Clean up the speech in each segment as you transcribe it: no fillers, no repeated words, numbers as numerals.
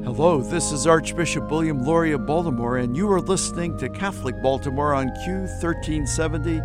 Hello, this is Archbishop William Laurie of Baltimore, and you are listening to Catholic Baltimore on Q1370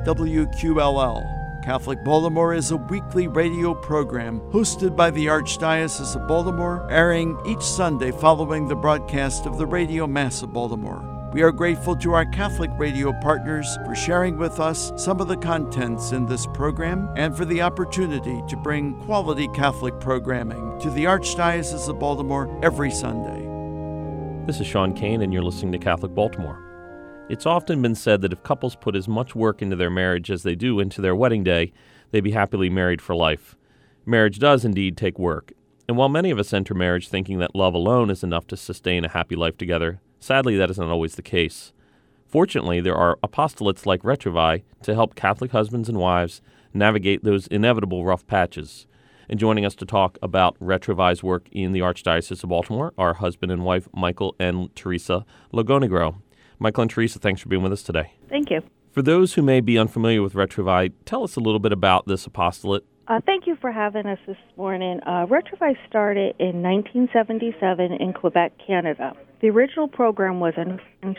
WQLL. Catholic Baltimore is a weekly radio program hosted by the Archdiocese of Baltimore, airing each Sunday following the broadcast of the Radio Mass of Baltimore. We are grateful to our Catholic radio partners for sharing with us some of the contents in this program and for the opportunity to bring quality Catholic programming to the Archdiocese of Baltimore every Sunday. This is Sean Kane, and you're listening to Catholic Baltimore. It's often been said that if couples put as much work into their marriage as they do into their wedding day, they'd be happily married for life. Marriage does indeed take work, and while many of us enter marriage thinking that love alone is enough to sustain a happy life together, sadly, that is not always the case. Fortunately, there are apostolates like Retrovi to help Catholic husbands and wives navigate those inevitable rough patches. And joining us to talk about Retrovi's work in the Archdiocese of Baltimore are husband and wife Michael and Teresa Lagonegro. Michael and Teresa, thanks for being with us today. Thank you. For those who may be unfamiliar with Retrovi, tell us a little bit about this apostolate. Thank you for having us this morning. Retrovi started in 1977 in Quebec, Canada. The original program was in French,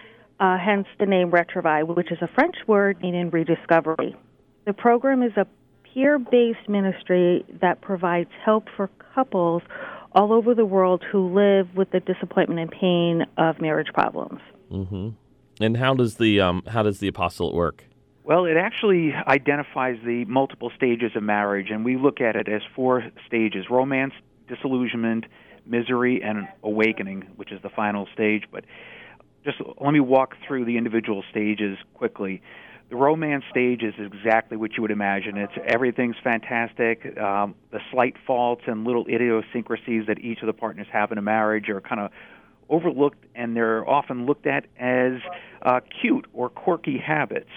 hence the name Retrovi, which is a French word meaning rediscovery. The program is a peer-based ministry that provides help for couples all over the world who live with the disappointment and pain of marriage problems. Mm-hmm. And how does the apostolate work? Well, it actually identifies the multiple stages of marriage, and we look at it as 4 stages: romance, disillusionment, misery, and awakening, which is the final stage. But just let me walk through the individual stages quickly. The romance stage is exactly what you would imagine. Everything's fantastic. The slight faults and little idiosyncrasies that each of the partners have in a marriage are kind of overlooked, and they're often looked at as cute or quirky habits.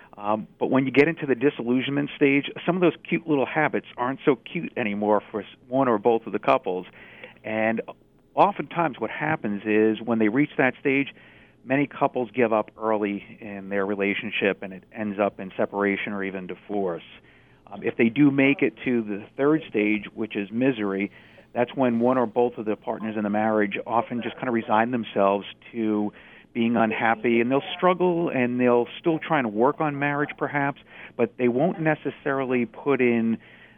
But when you get into the disillusionment stage, some of those cute little habits aren't so cute anymore for one or both of the couples. And oftentimes what happens is when they reach that stage, many couples give up early in their relationship, and it ends up in separation or even divorce. If they do make it to the 3rd stage, which is misery, that's when one or both of the partners in the marriage often just kind of resign themselves to being unhappy, and they'll struggle, and they'll still try and work on marriage perhaps, but they won't necessarily put in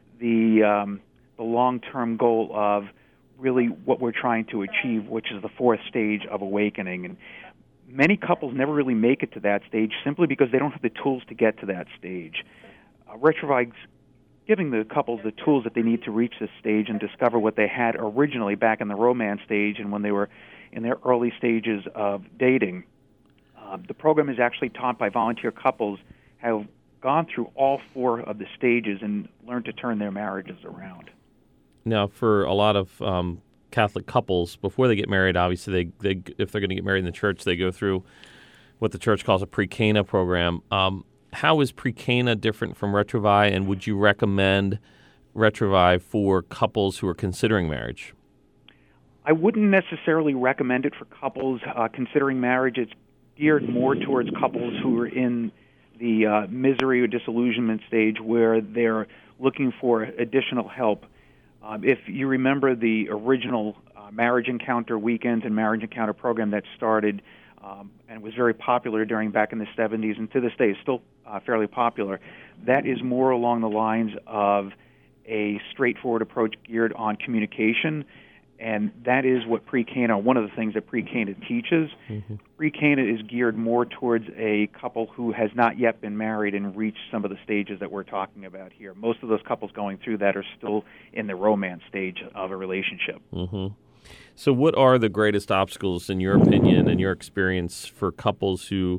the long-term goal of really what we're trying to achieve, which is the 4th stage of awakening. And many couples never really make it to that stage simply because they don't have the tools to get to that stage. Retrovi's giving the couples the tools that they need to reach this stage and discover what they had originally back in the romance stage and when they were in their early stages of dating. The program is actually taught by volunteer couples who have gone through all 4 of the stages and learned to turn their marriages around. Now, for a lot of Catholic couples, before they get married, obviously, they if they're going to get married in the church, they go through what the church calls a pre-Cana program. How is pre-Cana different from Retrovi, and would you recommend Retrovi for couples who are considering marriage? I wouldn't necessarily recommend it for couples considering marriage. It's geared more towards couples who are in the misery or disillusionment stage where they're looking for additional help. If you remember the original Marriage Encounter weekends and Marriage Encounter program that started and was very popular back in the 70s, and to this day is still fairly popular, that is more along the lines of a straightforward approach geared on communication. And that is what pre-Cana, one of the things that pre-Cana teaches. Mm-hmm. Pre-Cana is geared more towards a couple who has not yet been married and reached some of the stages that we're talking about here. Most of those couples going through that are still in the romance stage of a relationship. Mm-hmm. So what are the greatest obstacles, in your opinion and your experience, for couples who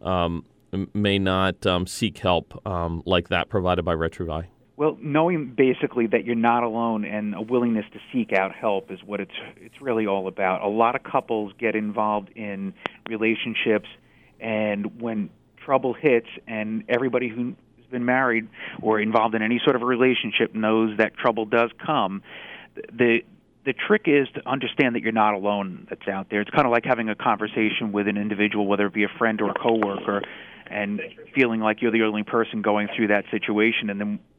may not seek help like that provided by Retrovi? Well, knowing basically that you're not alone and a willingness to seek out help is what it's really all about. A lot of couples get involved in relationships, and when trouble hits, and everybody who's been married or involved in any sort of a relationship knows that trouble does come, the trick is to understand that you're not alone that's out there. It's kind of like having a conversation with an individual, whether it be a friend or a coworker, and feeling like you're the only person going through that situation. And then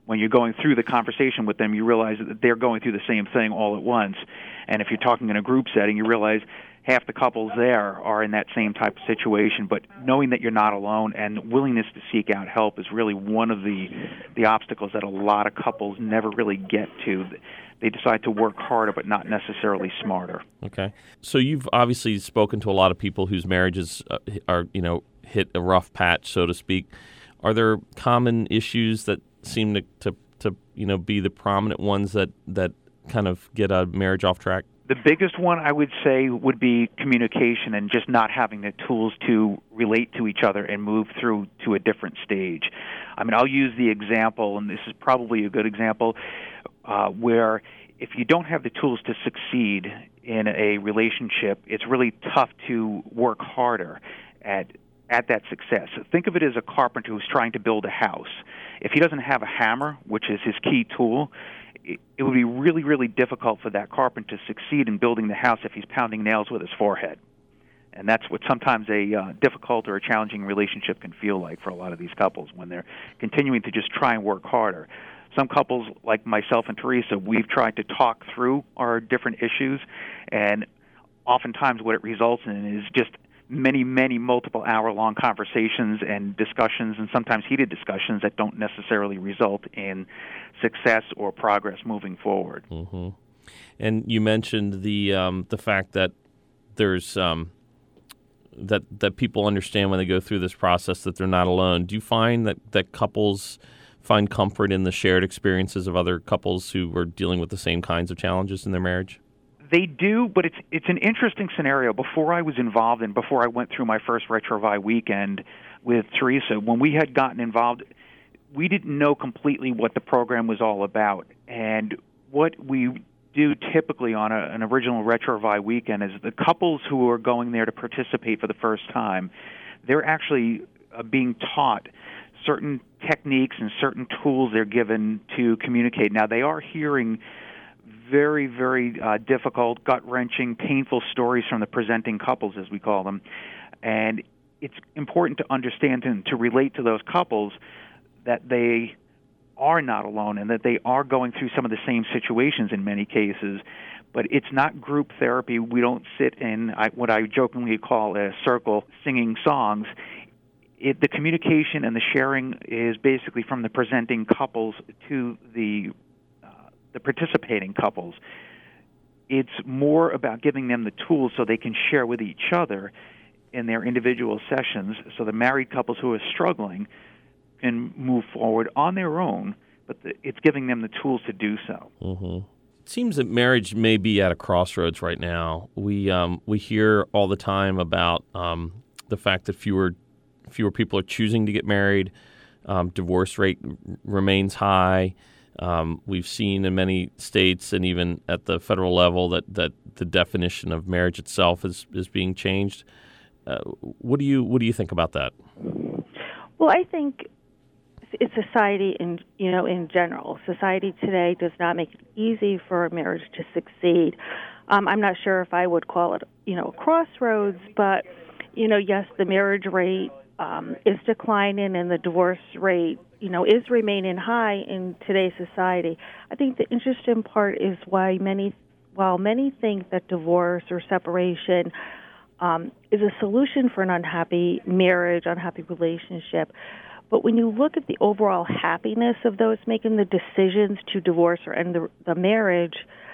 when you're going through the conversation with them, you realize that they're going through the same thing all at once. And if you're talking in a group setting, you realize half the couples there are in that same type of situation. But knowing that you're not alone and willingness to seek out help is really one of the obstacles that a lot of couples never really get to. They decide to work harder but not necessarily smarter. Okay. So you've obviously spoken to a lot of people whose marriages are, hit a rough patch, so to speak. Are there common issues that seem to be the prominent ones that kind of get a marriage off track? The biggest one, I would say, would be communication and just not having the tools to relate to each other and move through to a different stage. I mean, I'll use the example, and this is probably a good example, where if you don't have the tools to succeed in a relationship, it's really tough to work harder at that success. Think of it as a carpenter who's trying to build a house. If he doesn't have a hammer, which is his key tool, it would be really, really difficult for that carpenter to succeed in building the house if he's pounding nails with his forehead. And that's what sometimes a difficult or a challenging relationship can feel like for a lot of these couples when they're continuing to just try and work harder. Some couples, like myself and Teresa, we've tried to talk through our different issues, and oftentimes what it results in is just many, many multiple hour-long conversations and discussions, and sometimes heated discussions that don't necessarily result in success or progress moving forward. Mm-hmm. And you mentioned the fact that there's that people understand when they go through this process that they're not alone. Do you find that couples find comfort in the shared experiences of other couples who are dealing with the same kinds of challenges in their marriage? They do, but it's an interesting scenario. Before I was involved and before I went through my first Retrovi weekend with Teresa, when we had gotten involved, we didn't know completely what the program was all about. And what we do typically on an original Retrovi weekend is the couples who are going there to participate for the first time, they're actually being taught certain techniques and certain tools they're given to communicate. Now, they are hearing very, very difficult, gut-wrenching, painful stories from the presenting couples, as we call them. And it's important to understand and to relate to those couples that they are not alone and that they are going through some of the same situations in many cases. But it's not group therapy. We don't sit in what I jokingly call a circle singing songs. The communication and the sharing is basically from the presenting couples to the participating couples. It's more about giving them the tools so they can share with each other in their individual sessions so the married couples who are struggling can move forward on their own, but it's giving them the tools to do so. Mm-hmm. It seems that marriage may be at a crossroads right now. We hear all the time about the fact that fewer people are choosing to get married. Divorce rate remains high. We've seen in many states and even at the federal level that the definition of marriage itself is being changed. What do you think about that? Well, I think it's society in general. Society today does not make it easy for a marriage to succeed. I'm not sure if I would call it a crossroads, but yes, the marriage rate is declining and the divorce rate is remaining high in today's society. I think the interesting part is while many think that divorce or separation is a solution for an unhappy marriage, unhappy relationship, but when you look at the overall happiness of those making the decisions to divorce or end the marriage,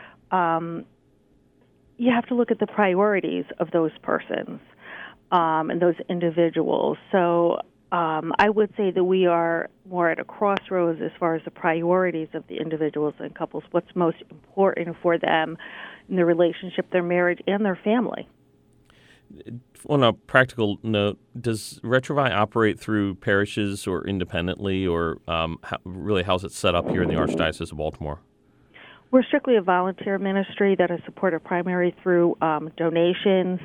you have to look at the priorities of those persons and those individuals. So I would say that we are more at a crossroads as far as the priorities of the individuals and couples, what's most important for them in their relationship, their marriage, and their family. On a practical note, does Retrovi operate through parishes or independently, or how's it set up here in the Archdiocese of Baltimore? We're strictly a volunteer ministry that is supported primarily through donations.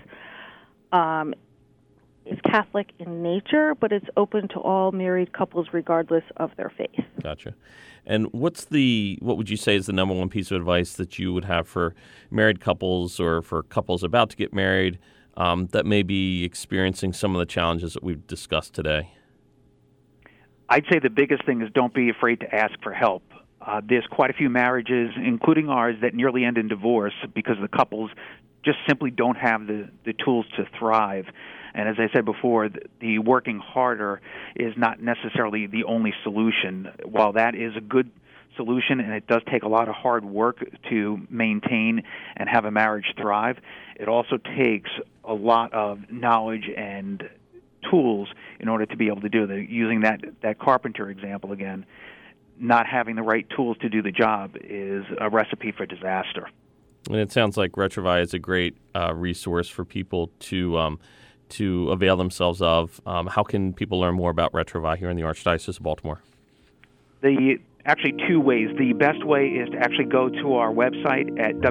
It's Catholic in nature, but it's open to all married couples regardless of their faith. Gotcha. And what would you say is the number one piece of advice that you would have for married couples or for couples about to get married that may be experiencing some of the challenges that we've discussed today? I'd say the biggest thing is don't be afraid to ask for help. There's quite a few marriages, including ours, that nearly end in divorce because the couples just simply don't have the tools to thrive. And as I said before, the working harder is not necessarily the only solution. While that is a good solution, and it does take a lot of hard work to maintain and have a marriage thrive, it also takes a lot of knowledge and tools in order to be able to do that. Using that carpenter example again, not having the right tools to do the job is a recipe for disaster. And it sounds like Retrovi is a great resource for people to avail themselves of. How can people learn more about Retrovi here in the Archdiocese of Baltimore? Actually, two ways. The best way is to actually go to our website at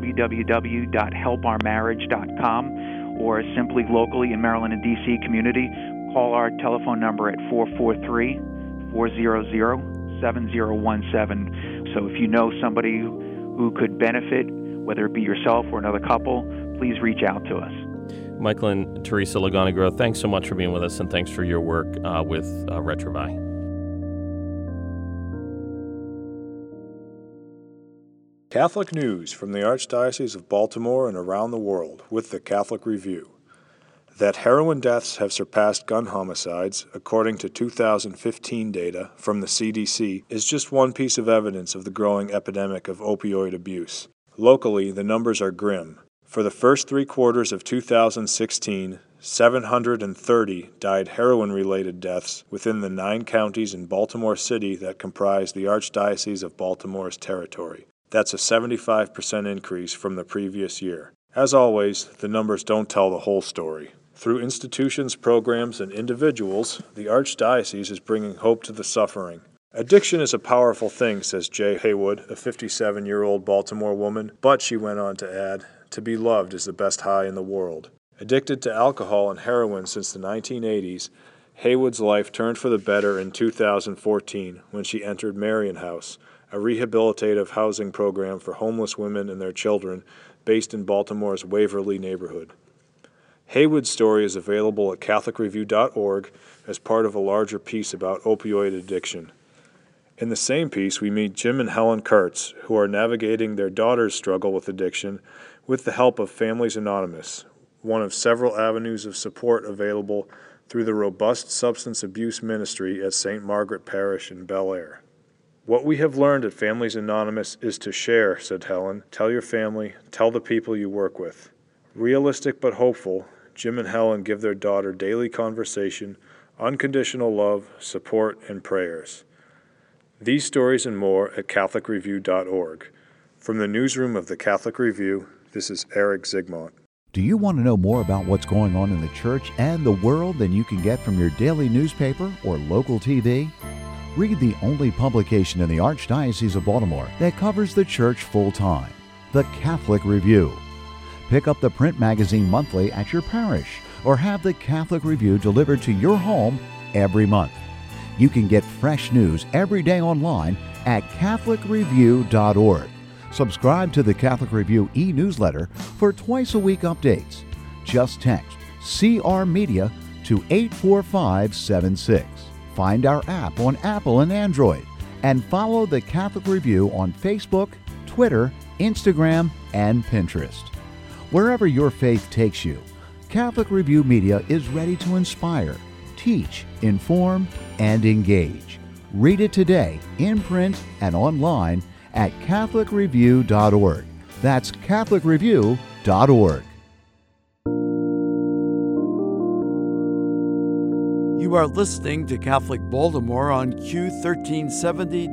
www.helpourmarriage.com, or simply locally in Maryland and D.C. community, call our telephone number at 443-400-7017. So if you know somebody who could benefit, whether it be yourself or another couple, please reach out to us. Michael and Teresa Lagonegro, thanks so much for being with us, and thanks for your work with Retrovi. Catholic news from the Archdiocese of Baltimore and around the world with the Catholic Review. That heroin deaths have surpassed gun homicides, according to 2015 data from the CDC, is just one piece of evidence of the growing epidemic of opioid abuse. Locally, the numbers are grim. For the first 3 quarters of 2016, 730 died heroin-related deaths within the 9 counties in Baltimore City that comprise the Archdiocese of Baltimore's territory. That's a 75% increase from the previous year. As always, the numbers don't tell the whole story. Through institutions, programs, and individuals, the Archdiocese is bringing hope to the suffering. Addiction is a powerful thing, says Jay Haywood, a 57-year-old Baltimore woman, but, she went on to add, to be loved is the best high in the world. Addicted to alcohol and heroin since the 1980s, Haywood's life turned for the better in 2014 when she entered Marian House, a rehabilitative housing program for homeless women and their children based in Baltimore's Waverly neighborhood. Haywood's story is available at CatholicReview.org as part of a larger piece about opioid addiction. In the same piece, we meet Jim and Helen Kurtz, who are navigating their daughter's struggle with addiction with the help of Families Anonymous, one of several avenues of support available through the robust substance abuse ministry at St. Margaret Parish in Bel Air. What we have learned at Families Anonymous is to share, said Helen. Tell your family, tell the people you work with. Realistic but hopeful, Jim and Helen give their daughter daily conversation, unconditional love, support, and prayers. These stories and more at CatholicReview.org. From the newsroom of the Catholic Review, this is Eric Zygmunt. Do you want to know more about what's going on in the church and the world than you can get from your daily newspaper or local TV? Read the only publication in the Archdiocese of Baltimore that covers the church full-time, the Catholic Review. Pick up the print magazine monthly at your parish or have the Catholic Review delivered to your home every month. You can get fresh news every day online at CatholicReview.org. Subscribe to the Catholic Review e-newsletter for twice-a-week updates. Just text CR Media to 84576. Find our app on Apple and Android, and follow the Catholic Review on Facebook, Twitter, Instagram, and Pinterest. Wherever your faith takes you, Catholic Review Media is ready to inspire, teach, inform, and engage. Read it today, in print and online at CatholicReview.org. That's CatholicReview.org. You are listening to Catholic Baltimore on Q1370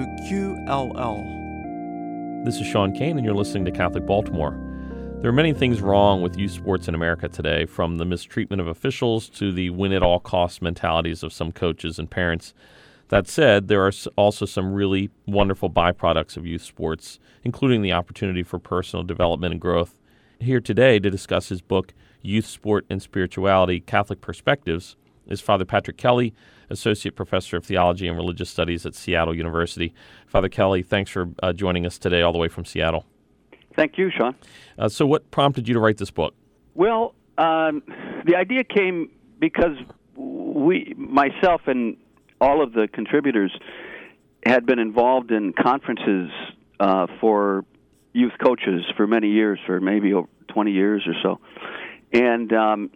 WQLL. This is Sean Kane, and you're listening to Catholic Baltimore. There are many things wrong with youth sports in America today, from the mistreatment of officials to the win-at-all-costs mentalities of some coaches and parents. That said, there are also some really wonderful byproducts of youth sports, including the opportunity for personal development and growth. Here today to discuss his book, Youth Sport and Spirituality, Catholic Perspectives, is Father Patrick Kelly, Associate Professor of Theology and Religious Studies at Seattle University. Father Kelly, thanks for joining us today all the way from Seattle. Thank you, Sean. So what prompted you to write this book? Well, the idea came because myself and all of the contributors had been involved in conferences for youth coaches for many years, for maybe over 20 years or so. And,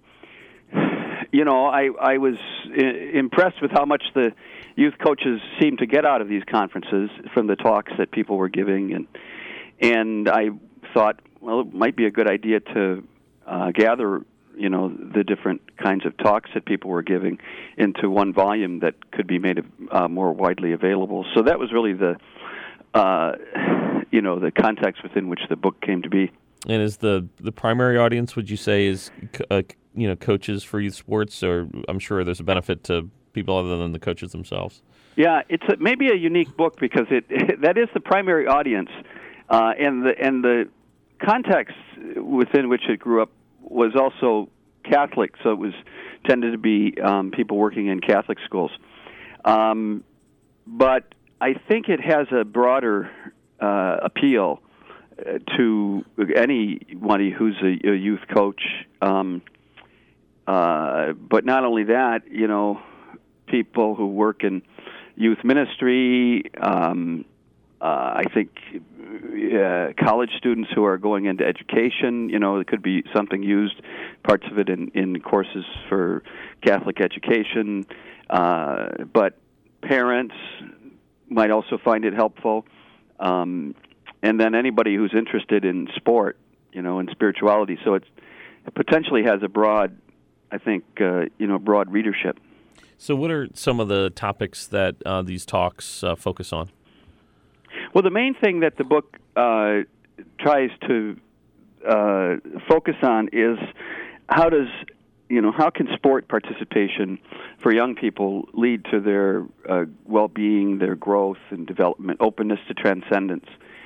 I was impressed with how much the youth coaches seemed to get out of these conferences from the talks that people were giving. And I thought, well, it might be a good idea to gather, the different kinds of talks that people were giving into one volume that could be made more widely available. So that was really the context within which the book came to be. And is the primary audience, would you say, is coaches for youth sports, or I'm sure there's a benefit to people other than the coaches themselves? Yeah, it's maybe a unique book because that is the primary audience, and the context within which it grew up was also Catholic, so it was tended to be people working in Catholic schools. But I think it has a broader appeal to anybody who's a youth coach. But not only that, people who work in youth ministry, I think college students who are going into education, it could be something used, parts of it in courses for Catholic education, but parents might also find it helpful. And then anybody who's interested in sport, in spirituality. So it potentially has a broad, I think, broad readership. So what are some of the topics that these talks focus on? Well, the main thing that the book tries to focus on is how can sport participation for young people lead to their well-being, their growth and development, openness to transcendence.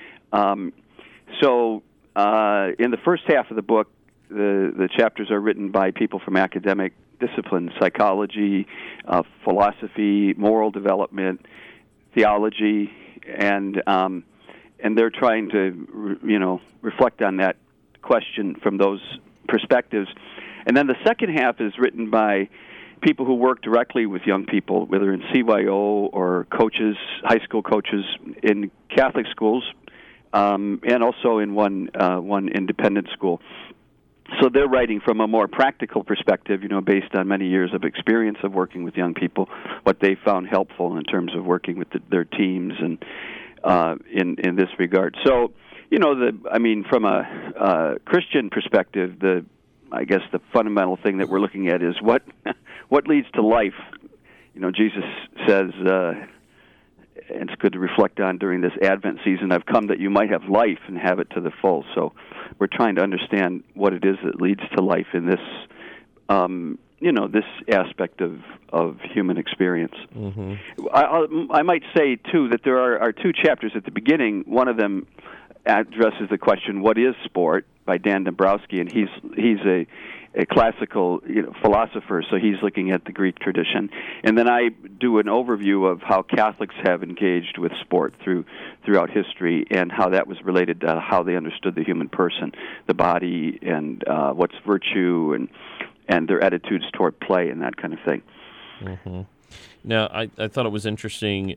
So in the first half of the book, the chapters are written by people from academic disciplines, psychology, philosophy, moral development, theology, and they're trying to reflect on that question from those perspectives. And then the second half is written by people who work directly with young people, whether in CYO or coaches, high school coaches in Catholic schools, and also in one independent school. So they're writing from a more practical perspective, based on many years of experience of working with young people, what they found helpful in terms of working with their teams and in this regard. So, from a Christian perspective, I guess the fundamental thing that we're looking at is what leads to life. Jesus says, and it's good to reflect on during this Advent season, I've come that you might have life and have it to the full. So we're trying to understand what it is that leads to life in this, this aspect of human experience. Mm-hmm. I might say, too, that there are two chapters at the beginning. One of them addresses the question, what is sport, by Dan Dombrowski, and he's a classical philosopher, so he's looking at the Greek tradition. And then I do an overview of how Catholics have engaged with sport throughout history and how that was related to how they understood the human person, the body, and what's virtue, and their attitudes toward play and that kind of thing. Mm-hmm. Now, I thought it was interesting,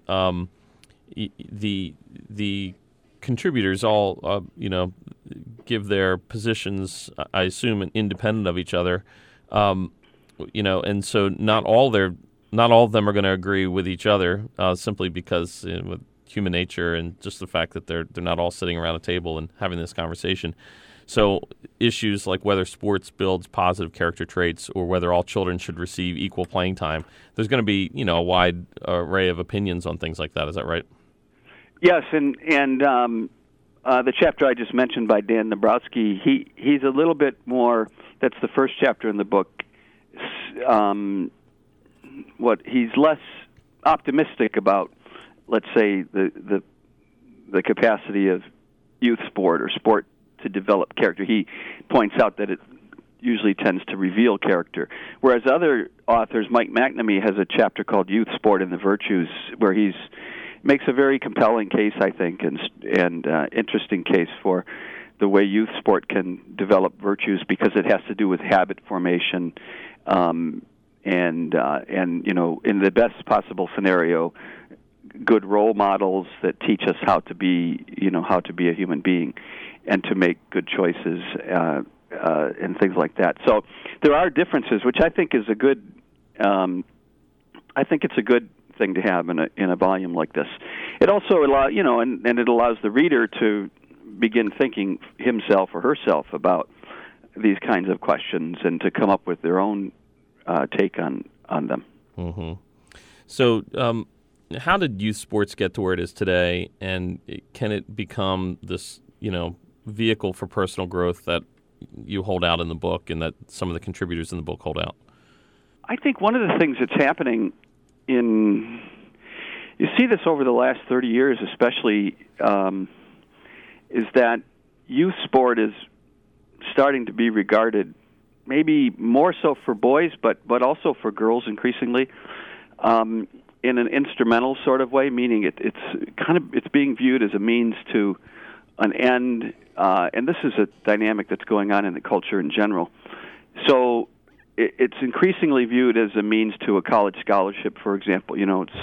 the contributors all, give their positions, I assume, independent of each other, and so not all of them are going to agree with each other, simply because with human nature and just the fact that they're not all sitting around a table and having this conversation. So issues like whether sports builds positive character traits or whether all children should receive equal playing time, there's going to be a wide array of opinions on things like that. Is that right? Yes, and the chapter I just mentioned by Dan Dombrowski, he's a little bit more. That's the first chapter in the book. He's less optimistic about, let's say, the capacity of youth sport or sport to develop character. He points out that it usually tends to reveal character, whereas other authors, Mike McNamee has a chapter called Youth Sport and the Virtues, where he's makes a very compelling case, I think, and interesting case for the way youth sport can develop virtues, because it has to do with habit formation, and in the best possible scenario, good role models that teach us how to be a human being, and to make good choices and things like that. So there are differences, which I think is a good. I think it's a good thing to have in a volume like this. It also allows and it allows the reader to begin thinking himself or herself about these kinds of questions and to come up with their own take on them. Mm-hmm. So, how did youth sports get to where it is today, and can it become this, vehicle for personal growth that you hold out in the book and that some of the contributors in the book hold out? I think one of the things that's happening you see this over the last 30 years especially, is that youth sport is starting to be regarded maybe more so for boys, but also for girls increasingly, in an instrumental sort of way, meaning it's being viewed as a means to an end, and this is a dynamic that's going on in the culture in general. So it's increasingly viewed as a means to a college scholarship, for example.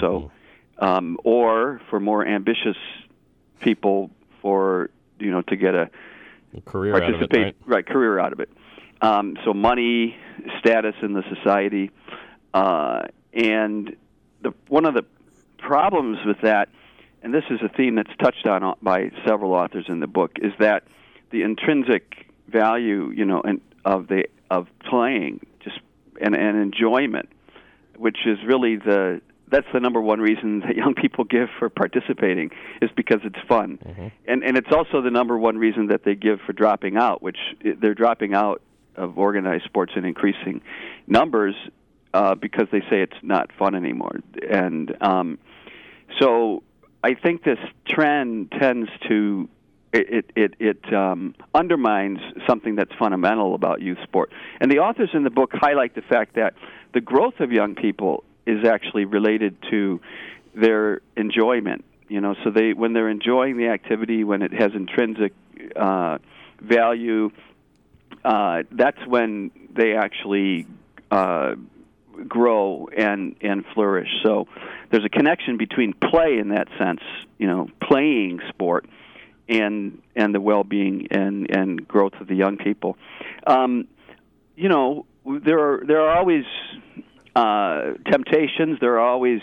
Or for more ambitious people, to get a career out of it, right? Career out of it. So money, status in the society, and one of the problems with that, and this is a theme that's touched on by several authors in the book, is that the intrinsic value, of playing, just and enjoyment, which is really that's the number one reason that young people give for participating, is because it's fun. Mm-hmm. And it's also the number one reason that they give for dropping out, which they're dropping out of organized sports in increasing numbers because they say it's not fun anymore. And so I think this trend tends to undermines something that's fundamental about youth sport. And the authors in the book highlight the fact that the growth of young people is actually related to their enjoyment. So when they're enjoying the activity, when it has intrinsic value, that's when they actually grow and flourish. So there's a connection between play in that sense, playing sport, and the well-being and growth of the young people. There are always temptations. There are always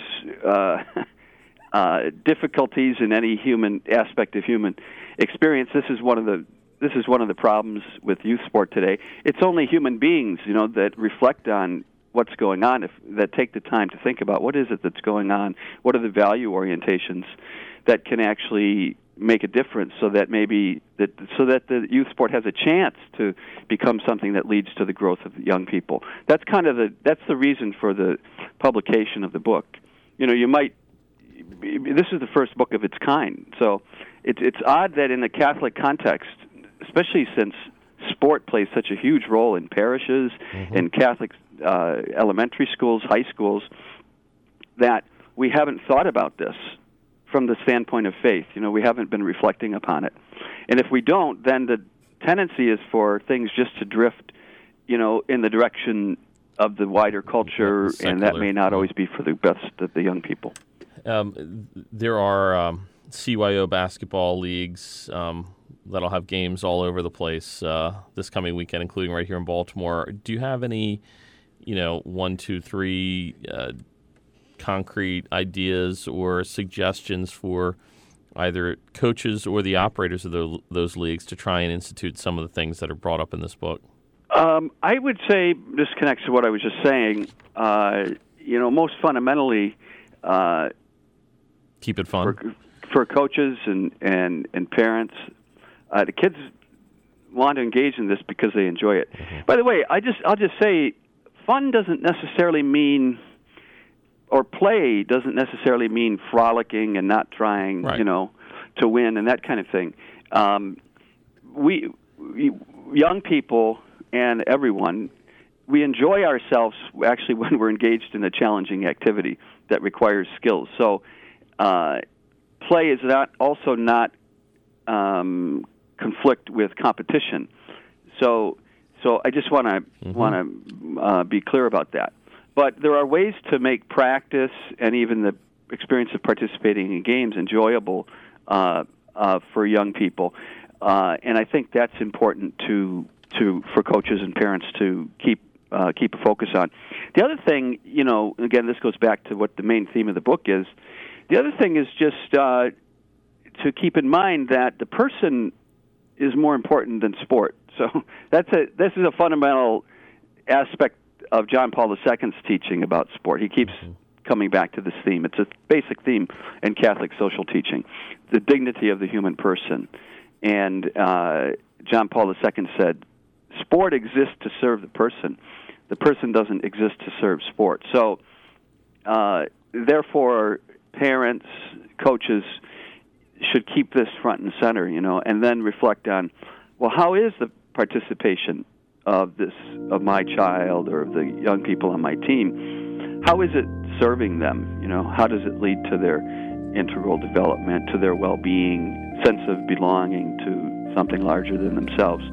difficulties in any human aspect of human experience. This is one of the problems with youth sport today. It's only human beings, that reflect on what's going on, that take the time to think about what is it that's going on, what are the value orientations that can actually make a difference, so that the youth sport has a chance to become something that leads to the growth of young people. That's that's the reason for the publication of the book. This is the first book of its kind, so it's odd that in a Catholic context, especially since sport plays such a huge role in parishes, mm-hmm. in Catholic elementary schools, high schools, that we haven't thought about this from the standpoint of faith. We haven't been reflecting upon it. And if we don't, then the tendency is for things just to drift, in the direction of the wider culture, secular, and that may not always be for the best of the young people. There are CYO basketball leagues that'll have games all over the place this coming weekend, including right here in Baltimore. Do you have any, 1, 2, 3 concrete ideas or suggestions for either coaches or the operators of those leagues to try and institute some of the things that are brought up in this book? I would say this connects to what I was just saying. Most fundamentally, keep it fun for coaches and parents. The kids want to engage in this because they enjoy it. Mm-hmm. By the way, I'll just say, fun doesn't necessarily mean, or play doesn't necessarily mean frolicking and not trying, right. To win and that kind of thing. We young people and everyone, we enjoy ourselves actually when we're engaged in a challenging activity that requires skills. So play is not conflict with competition. So I just want to be clear about that. But there are ways to make practice and even the experience of participating in games enjoyable for young people, and I think that's important for coaches and parents to keep a focus on. The other thing, again, this goes back to what the main theme of the book is. The other thing is just to keep in mind that the person is more important than sport. So this is a fundamental aspect of John Paul II's teaching about sport. He keeps coming back to this theme. It's a basic theme in Catholic social teaching, the dignity of the human person. And John Paul II said, sport exists to serve the person. The person doesn't exist to serve sport. So, therefore, parents, coaches should keep this front and center, and then reflect on, well, how is the participation of my child or of the young people on my team? How is it serving them? How does it lead to their integral development, to their well-being, sense of belonging to something larger than themselves?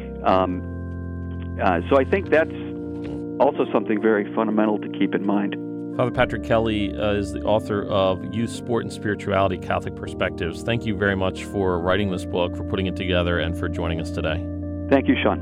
So I think that's also something very fundamental to keep in mind. Father Patrick Kelly is the author of Youth, Sport, and Spirituality, Catholic Perspectives. Thank you very much for writing this book, for putting it together, and for joining us today. Thank you, Sean.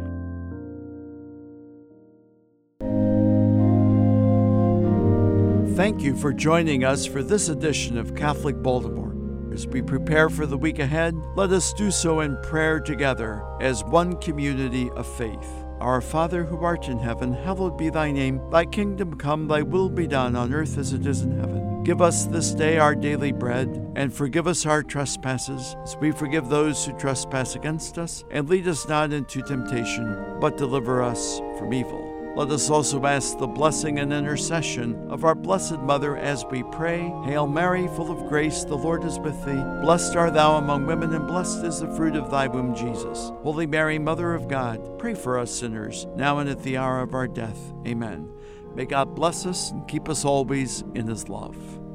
Thank you for joining us for this edition of Catholic Baltimore. As we prepare for the week ahead, let us do so in prayer together as one community of faith. Our Father who art in heaven, hallowed be thy name. Thy kingdom come, thy will be done on earth as it is in heaven. Give us this day our daily bread, and forgive us our trespasses, as we forgive those who trespass against us. And lead us not into temptation, but deliver us from evil. Let us also ask the blessing and intercession of our Blessed Mother as we pray. Hail Mary, full of grace, the Lord is with thee. Blessed art thou among women, and blessed is the fruit of thy womb, Jesus. Holy Mary, Mother of God, pray for us sinners, now and at the hour of our death. Amen. May God bless us and keep us always in his love.